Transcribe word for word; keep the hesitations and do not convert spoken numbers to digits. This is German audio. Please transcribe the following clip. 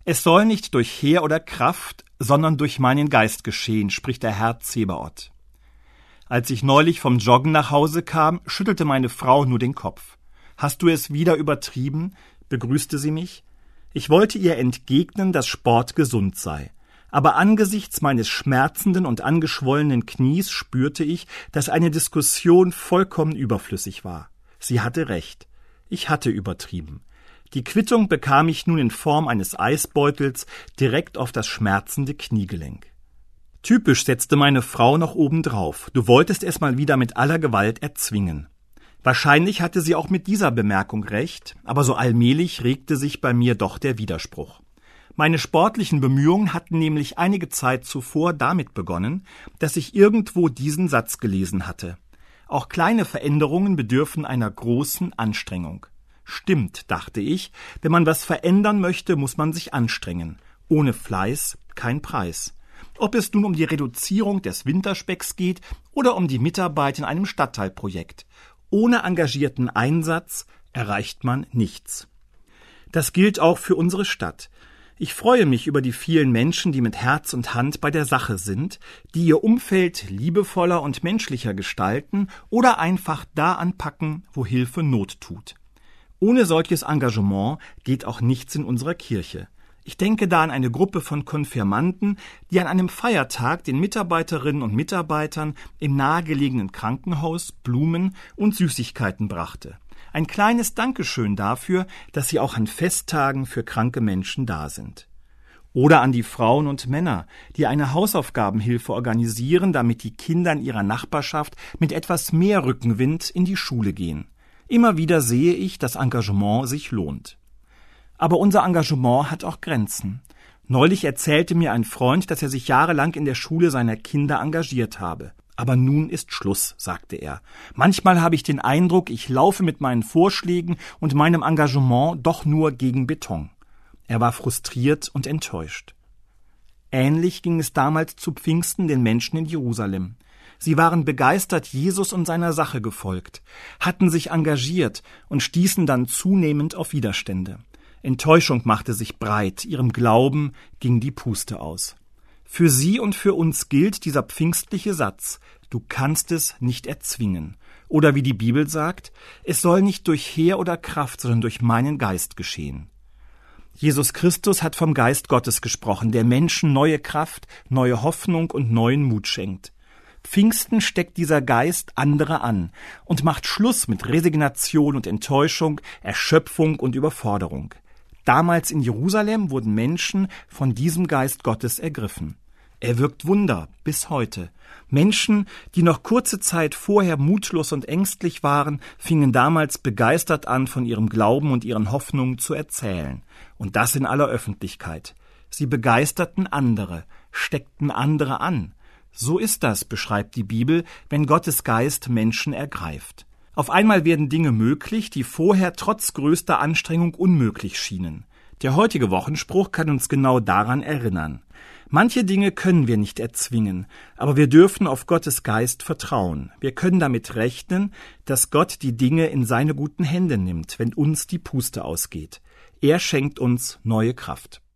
Es soll nicht durch Heer oder Kraft, sondern durch meinen Geist geschehen, spricht der Herr Zebaoth. Als ich neulich vom Joggen nach Hause kam, schüttelte meine Frau nur den Kopf. »Hast du es wieder übertrieben?« begrüßte sie mich. Ich wollte ihr entgegnen, dass Sport gesund sei. Aber angesichts meines schmerzenden und angeschwollenen Knies spürte ich, dass eine Diskussion vollkommen überflüssig war. Sie hatte recht. Ich hatte übertrieben. Die Quittung bekam ich nun in Form eines Eisbeutels direkt auf das schmerzende Kniegelenk. Typisch setzte meine Frau noch obendrauf. Du wolltest es mal wieder mit aller Gewalt erzwingen. Wahrscheinlich hatte sie auch mit dieser Bemerkung recht, aber so allmählich regte sich bei mir doch der Widerspruch. Meine sportlichen Bemühungen hatten nämlich einige Zeit zuvor damit begonnen, dass ich irgendwo diesen Satz gelesen hatte. Auch kleine Veränderungen bedürfen einer großen Anstrengung. Stimmt, dachte ich, wenn man was verändern möchte, muss man sich anstrengen. Ohne Fleiß kein Preis. Ob es nun um die Reduzierung des Winterspecks geht oder um die Mitarbeit in einem Stadtteilprojekt. Ohne engagierten Einsatz erreicht man nichts. Das gilt auch für unsere Stadt. Ich freue mich über die vielen Menschen, die mit Herz und Hand bei der Sache sind, die ihr Umfeld liebevoller und menschlicher gestalten oder einfach da anpacken, wo Hilfe Not tut. Ohne solches Engagement geht auch nichts in unserer Kirche. Ich denke da an eine Gruppe von Konfirmanden, die an einem Feiertag den Mitarbeiterinnen und Mitarbeitern im nahegelegenen Krankenhaus Blumen und Süßigkeiten brachte. Ein kleines Dankeschön dafür, dass sie auch an Festtagen für kranke Menschen da sind. Oder an die Frauen und Männer, die eine Hausaufgabenhilfe organisieren, damit die Kinder in ihrer Nachbarschaft mit etwas mehr Rückenwind in die Schule gehen. Immer wieder sehe ich, dass Engagement sich lohnt. Aber unser Engagement hat auch Grenzen. Neulich erzählte mir ein Freund, dass er sich jahrelang in der Schule seiner Kinder engagiert habe. Aber nun ist Schluss, sagte er. Manchmal habe ich den Eindruck, ich laufe mit meinen Vorschlägen und meinem Engagement doch nur gegen Beton. Er war frustriert und enttäuscht. Ähnlich ging es damals zu Pfingsten den Menschen in Jerusalem. Sie waren begeistert Jesus und seiner Sache gefolgt, hatten sich engagiert und stießen dann zunehmend auf Widerstände. Enttäuschung machte sich breit, ihrem Glauben ging die Puste aus. Für sie und für uns gilt dieser pfingstliche Satz, du kannst es nicht erzwingen. Oder wie die Bibel sagt, es soll nicht durch Heer oder Kraft, sondern durch meinen Geist geschehen. Jesus Christus hat vom Geist Gottes gesprochen, der Menschen neue Kraft, neue Hoffnung und neuen Mut schenkt. Pfingsten steckt dieser Geist andere an und macht Schluss mit Resignation und Enttäuschung, Erschöpfung und Überforderung. Damals in Jerusalem wurden Menschen von diesem Geist Gottes ergriffen. Er wirkt Wunder bis heute. Menschen, die noch kurze Zeit vorher mutlos und ängstlich waren, fingen damals begeistert an, von ihrem Glauben und ihren Hoffnungen zu erzählen. Und das in aller Öffentlichkeit. Sie begeisterten andere, steckten andere an. So ist das, beschreibt die Bibel, wenn Gottes Geist Menschen ergreift. Auf einmal werden Dinge möglich, die vorher trotz größter Anstrengung unmöglich schienen. Der heutige Wochenspruch kann uns genau daran erinnern. Manche Dinge können wir nicht erzwingen, aber wir dürfen auf Gottes Geist vertrauen. Wir können damit rechnen, dass Gott die Dinge in seine guten Hände nimmt, wenn uns die Puste ausgeht. Er schenkt uns neue Kraft.